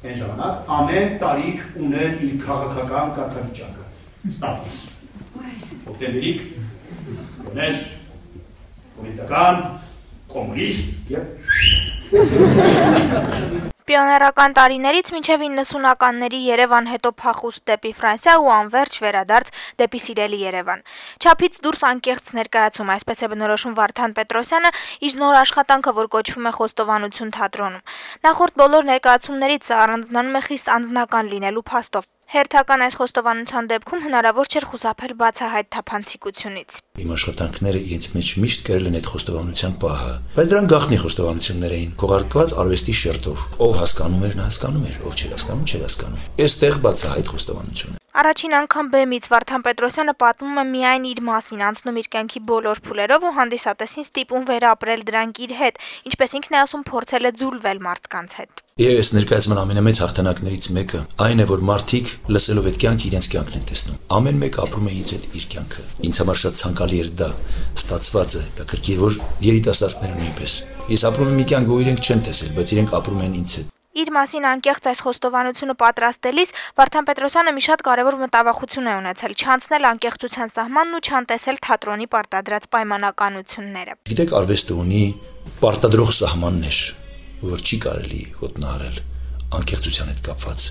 Այն ժամանակ ամեն տարիք ուներ իր քաղաքական կարգավիճակը, ստատուս։ Հոկտեմբերիկ ուներ պոլիտիկան, կոմունիստ եւ Պիոներական տարիներից մինչև 90-ականների Երևան, հետո փախուստ դեպի Ֆրանսիա ու անվերջ վերադարձ դեպի սիրելի Երևան։ Չափից դուրս անկեղծ ներկայացում, այսպես է բնորոշում Վարդան Պետրոսյանը իր նոր աշխատանքը, որ կոչվում է Խոստովանություն թատրոնում։ Նախորդ բոլոր ներկայացումներից սա առանձնանում է խիստ անձնական լինելու փաստով։ Հերթական այս խոստովանության դեպքում հնարավոր չէր խուսափել բացահայտ թափանցիկությունից։ Իմ աշխատանքները իրենց մեջ միշտ կրել են այդ խոստովանության պահը, բայց դրանք գաղտնի խոստովանություններ էին, քողարկված արվեստի շերտով։ Ով հասկանում էր, նա հասկանում էր, ով չէր հասկանում, չէր հասկանում։ Այստեղ բացահայտ խոստովանություն է։ Առաջին անգամ բեմից Վարդան Պետրոսյանը պատմում է միայն իր մասին, անցնում իր կյանքի բոլոր փուլերով ու հանդիսատեսին ստիպում վերապրել դրանք իր հետ, ինչպես ինքն է ասում, փորձել է ձուլվել մարդկանց հետ։ Եվ այս ներկայացման ամենամեծ հաղթանակներից մեկը այն է, որ մարդիկ լսելով այդ կյանքը իրենց կյանքն են տեսնում։ Ամեն մեկը ապրում է ինձ հետ իր կյանքը։ Ինձ համար շատ ցանկալի էր դա, ստացված է, դա կրկին որ երիտասարդները նույնպես։ Ես ապրում եմ մի կյանք, որ իրենք չեն տեսել, բայց իրենք ապրում են ինձ հետ։ Իր մասին անկեղծ այս խոստովանությունը պատրաստելիս Վարդան Պետրոսյանը մի շատ կարևոր մտավախություն է ունեցել՝ չանցնել անկեղծության սահմանն ու չանտեսել թատրոնի պարտադրած պայմանականությունները։ Գիտեք, արվեստը ունի պարտադրող սահմաններ, որ չի կարելի ոտնահարել անկեղծության հետ կապված։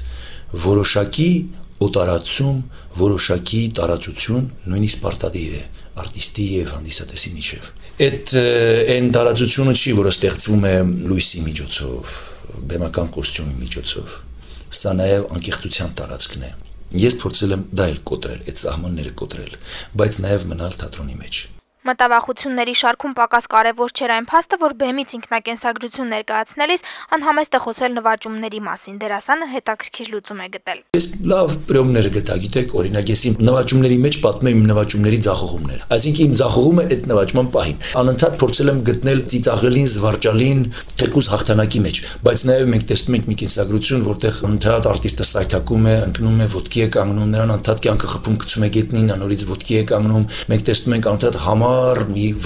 Որոշակի օտարացում, որոշակի տարածություն նույնիսկ պարտադիր է արտիստի եւ հանդիսատեսի միջեւ։ Այդ այն տարածությունը չի, որը ստեղծվում է լույսի միջոցով, բեմական կոստյումի միջոցով։ Սա նաեւ անկեղծության տարածքն է։ Ես փորձել եմ դա էլ կոտրել, այդ սահմանները կոտրել, բայց նաեւ մնալ թատրոնի մեջ։ Մտավախությունների շարքում պակաս կարևոր չէր այն փաստը, որ բեմից ինքնակենսագրություն ներկայացնելիս անհամեստ է խոսել նվաճումների մասին։ Դերասանը հետաքրքիր լուծում է գտել։ Ես լավ պրոմներ գտա, գիտեք, օրինակ ես իմ նվաճումների մեջ պատմում եմ իմ նվաճումների ձախողումները։ Այսինքն իմ ձախողումը այդ նվաճման պահին։ Անընդհատ փորձել եմ գտնել ծիծաղելին, զվարճալին, թեկուզ հաղթանակի մեջ, բայց նաև մենք տեսնում ենք մի կենսագրություն, որտեղ անընդհատ արտիստը սայթակում է, ընկնում է, ոտքի է կանգնում, նրան անընդհատ կյանքը խփում գցում է գետնին, անորից ոտքի է կանգնում։ Մենք տեսնում ենք անընդհատ համար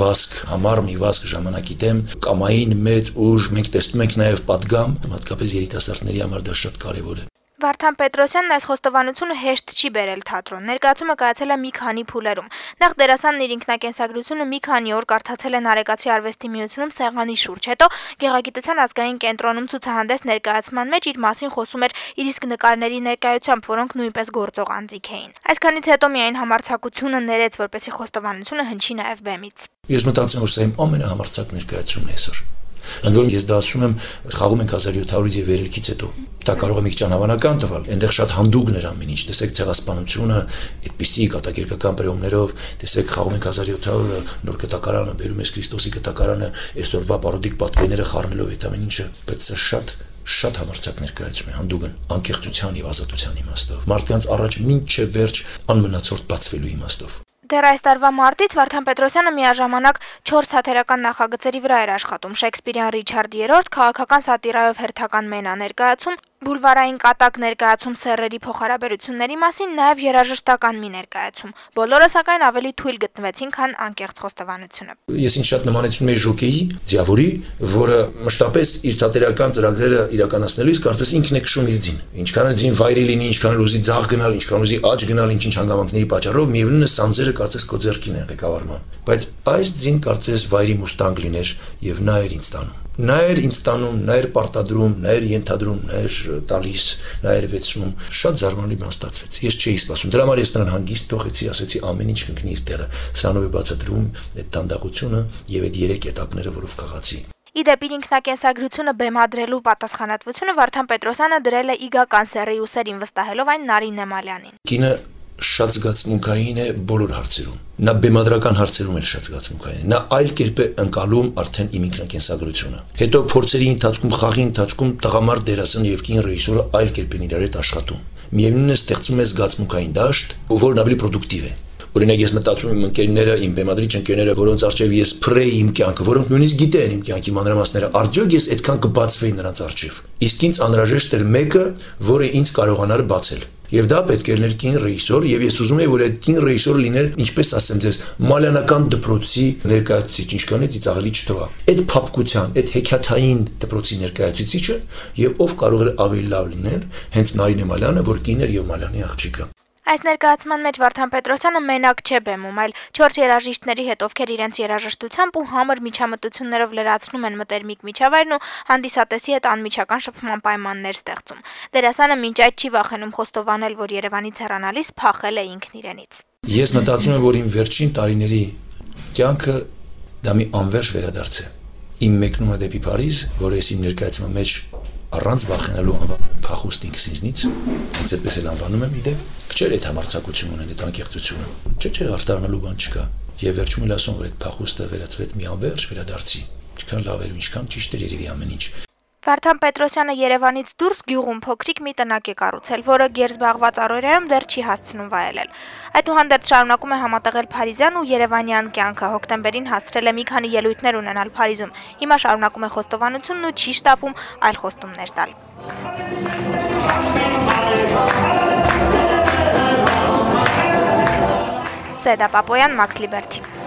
մի վազք ժամանակի դեմ, կամային մեծ ուժ, մենք տեսնում ենք նաև պատգամ, հատկապես երիտասարդների համար դա շատ կարևոր է։ Վարդան Պետրոսյանն այս խոստովանությունը հեշտ չի բերել թատրոն։ Ներկայացումը կայացել է մի քանի փուլերում։ Նախ դերասանն իր ինքնակենսագրությունը մի քանի օր կարդացել է Նարեկացի արվեստի միությունում սեղանի շուրջ, հետո Գեղագիտության ազգային կենտրոնում ցուցահանդես ներկայացման մեջ իր մասին խոսում էր իր իսկ նկարների ներկայությամբ, որոնք նույնպես գործող անձիկ էին։ Այսքանից հետո միայն համարձակությունը ներեց, որպեսզի խոստովանությունը հնչի նաև բեմից։ Ես մտածում եմ, որ սա իմ ամենահամարձակ ներկայացումն է այսօր։ Ընդ որում ես դա ասում եմ, խաղում ենք 1700-ից եւ վերելքից հետո։ Դա կարող է մի քիչ անհավանական թվալ։ Այնտեղ շատ հանդուգն էր ամեն ինչ։ Տեսեք ցեղասպանությունը, այդպիսի կատակերգական պրեոմներով, տեսեք խաղում ենք 1700-ը, նոր գտակարանը, բերում ես Քրիստոսի գտակարանը, այսօրվա պարոդիկ պատկերները խառնելով այդ ամեն ինչը, բայց սա շատ համարձակ ներկայացում է, հանդուգն անկեղծության եւ ազատության իմաստով։ Մարդկանց առաջ մինչեւ վերջ անմնացորդ բացվելու իմաստով։ Դեռ այս տարվա մարտից Վարդան Պետրոսյանը միաժամանակ 4 թատերական նախագծերի վրա էր աշխատում՝ Շեքսպիրյան Ռիչարդ III, քաղաքական սատիրայով հերթական մենա ներկայացում, բուլվարային կատակ ներկայացում սեռերի փոխհարաբերությունների մասին, նաև երաժշտական մի ներկայացում։ Բոլորը սակայն ավելի թույլ գտնվեցին, քան անկեղծ խոստովանությունը։ Ես ինձ շատ նմանեցնում եմ ժոկեի, ձիավորի, որը մշտապես իր թատերական ծրագրերը իրականացնելիս կարծես ինքն է քշում իր ձին։ Ինչքան է ձին վայրի լինի, ինչքան ուզի ձախ գնալ, ինչքան ուզի աջ գնալ, ինչ հանգամանքների պատճառով, միևնույնն է սանձերը կարծես քո ձեռքին են ղեկավարման։ Բայց այս ձին կարծես վայրի մուստանգ լիներ եւ նա էր ինձ տանում։ Նա էր ինձ տանում, նա էր պարտադրում, նա էր ենթադրում, նա էր տալիս, նա էր վեցնում։ Շատ զարմանալի բան ստացվեց։ Ես չէի սպասում։ Դրա համար ես նրան հանգիստ թողեցի, ասեցի ամեն ինչ կընկնի իր տեղը։ Սրանով է բացատրում այդ դանդաղությունը եւ այդ 3 этаպները, որով խաղացի։ Իդեպ իր ինքնակենսագրությունը բեմադրելու պատասխանատվությունը Վարդան Պետրոսյանը դրել է իգական սեռի ուսերին, վստահելով այն Նարին Նեմալյանին։ Կինը շատ զգացմունքային է բոլոր հարցերում։ Նա բեմադրական հարցերում էլ շատ զգացմունքային է։ Նա այլ կերպ է ընկալում արդեն իմ ինքնակենսագրությունը։ Հետո փորձերի ընթացքում, խաղի ընթացքում տղամարդ դերասան եւ կին ռեժիսորը այլ կերպ են իրար հետ աշխատում։ Միևնույնն է ստեղծում է զգացմունքային դաշտ, որն ավելի պրոդուկտիվ է։ Օրինակ ես մտածում եմ ընկերները, իմ բեմադրիչ ընկերները, որոնց առջև ես փրեի իմ կյանքը, որոնք նույնիսկ գիտեն իմ կյանքի մանրամասները, արդյոք ես այդքան կբացվեի նրանց առջև։ Իսկ ինձ անհրաժեշտ էր մեկը, որը ինձ կարողանար բացել։ Եվ դա պետք է լիներ կին ռեժիսոր, եւ ես ուզում եի, որ այդ կին ռեժիսորը լիներ, ինչպես ասեմ ձեզ, մալյանական դպրոցի ներկայացուցիչ, ինչքանից ծաղելի չթվա։ Այդ փափկության, այդ հեքիաթային դպրոցի ներկայացուցիչը եւ ով կարող էր ավելի լավ լինել, հենց Նարինե Մալյանը, որ կին էր եւ Մալյանի աղջիկը։ Այս ներկայացման մեջ Վարդան Պետրոսյանը մենակ չէ բեմում, այլ 4 երաժիշտների հետ, ովքեր իրենց երաժշտությամբ ու համր միջամտություններով լրացնում են մտերմիկ միջավայրն ու հանդիսատեսի հետ անմիջական շփման պայմաններ ստեղծում։ Դերասանը մինչ այդ չի վախենում խոստովանել, որ Երևանից հեռանալիս փախել է ինքն իրենից։ Ես մտածում եմ, որ իմ վերջին տարիների կյանքը դա մի անվերջ վերադարձ է։ Իմ մեկնումը դեպի Փարիզ, որ ես իմ ներկայացման մեջ առանց վախենալու անվանում եմ փախուստ ինքս ինձնից, հենց այդպես էլ անվանում եմ իդեպ, քչեր այդ համարձակություն ունեն, այդ անկեղծությունը, չէ, արտարանալու բան չկա, եւ վերջում էլ ասում որ այդ փախուստը վերածվեց մի անվերջ վերադարձի, ինչքան լավ էր, ինչքան ճիշտ էր երևի ամեն ինչ։ Վարդան Պետրոսյանը Երևանից դուրս գյուղում փոքրիկ մի տնակ է կառուցել, որը գերզբաղված առօրյայում դեռ չի հասցնում վայելել։ Այդուհանդերձ շարունակում է համատեղել փարիզյան ու երևանյան կյանքը, հոկտեմբերին հասցրել է մի քանի ելույթներ ունենալ Փարիզում։ Հիմա շարունակում է խոստովանությունն ու չի շտապում այլ խոստումներ տալ։ Սեդա Պապոյան, Մաքս Լիբերթի։